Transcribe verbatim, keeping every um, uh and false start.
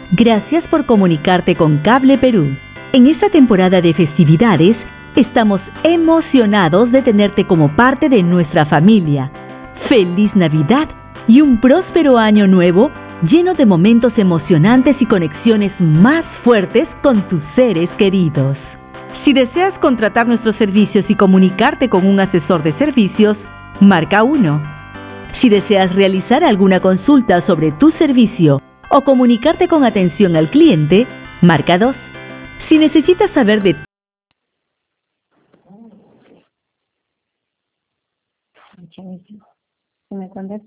Gracias por comunicarte con Cable Perú. En esta temporada de festividades, estamos emocionados de tenerte como parte de nuestra familia. ¡Feliz Navidad y un próspero año nuevo lleno de momentos emocionantes y conexiones más fuertes con tus seres queridos! Si deseas contratar nuestros servicios y comunicarte con un asesor de servicios, marca uno. Si deseas realizar alguna consulta sobre tu servicio o comunicarte con atención al cliente, marca dos. Si necesitas saber de Muchas veces. Si me contestas